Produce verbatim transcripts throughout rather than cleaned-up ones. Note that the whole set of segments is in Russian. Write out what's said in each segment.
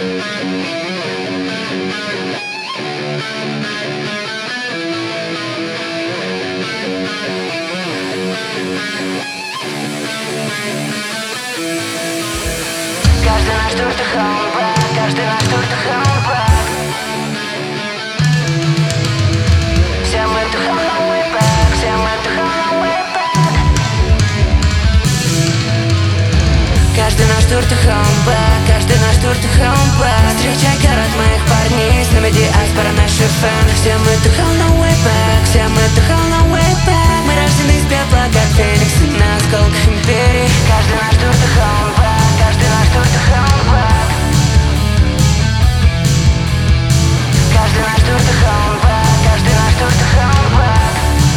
Каждый наш тур to home back, каждый наш тур to home back. Все мы to home no way back, все мы to home no way back. Каждый наш тур to home back, каждый наш тур to home back. Встречай город моих парней, с нами диаспора, наши фэны. Все мы to home no way back, все мы to home no way back. Мы рождены из пепла, как фениксы на осколках империи. Каждый наш тур to home back, каждый наш тур to home back. Каждый наш тур to home back, каждый наш тур to home back.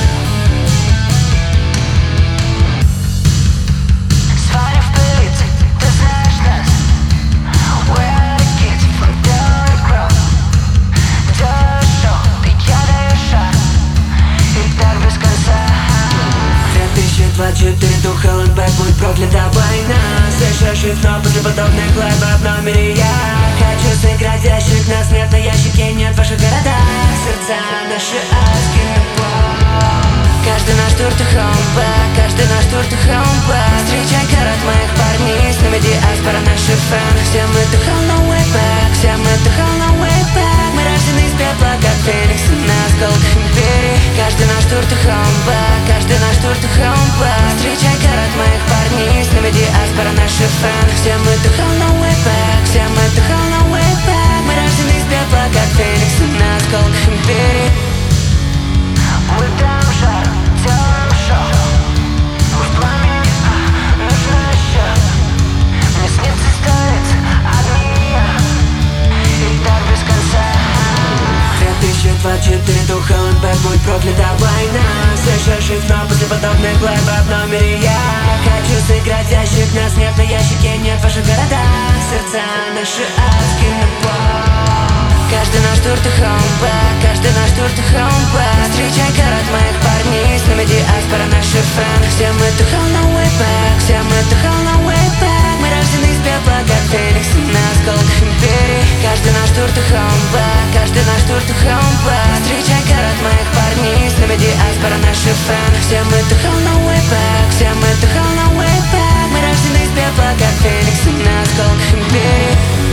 Сварим в пылице, ты знаешь нас. We are the kids from the underground. Делаю шоу, ты я даю шаг. И так без конца. две тысячи двадцать четыре, to hell and back, будет проклята война. Слышишь но после подобных лайвов в номере я хочу сыграть ящик, нас нет на ящике, нет в ваших городах. Сердца наши адские на пол. Каждый наш тур to home back, каждый наш тур to home back. Встречай город моих парней, с нами диаспора, наши фэны. Все мы to hell no way back, все мы to hell no way back. Мы рождены из пепла, как фениксы на осколках империи. Каждый наш тур to home back, каждый наш тур to home back. Встречай город моих парней, с нами диаспора, наши фэны. Все мы to hell no way back, все мы to hell no way back. Мы рождены из пепла, как фениксы на осколках империи. Мы там жар, делаем шоу. Мы в пламени, нужно еще. Мне снится столица, одни я. И так без конца. две тысячи двадцать четыре, to hell and back, будет проклята война. Слышишь но после подобных лайвов в номере я хочу сыграть ящик, нас нет на ящике, нет в ваших городах. Сердца наши адские на пол. Каждый наш тур to home back, каждый наш тур to home back. Встречай город моих парней, с нами диаспора, наши фэны. Все мы to hell no way back, все мы to hell no way back. Мы рождены из пепла, как фениксы на осколках империи. Каждый наш тур to home back, каждый наш тур to home back. Встречай город моих парней, с нами диаспора, наши фэны. Все мы to hell no way back, все мы to hell no way back. Мы рождены из пепла, как фениксы на осколках империи.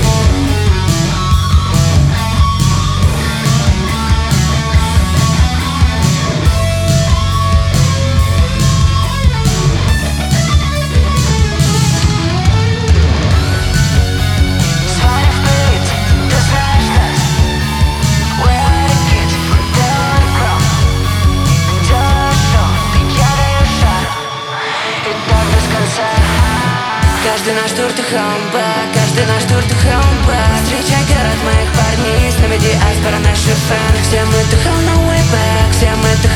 Каждый наш тур to home back, каждый наш тур to home back. Встречай город моих парней, с нами диаспора, наши фэны. Все мы to hell no way back, все мы to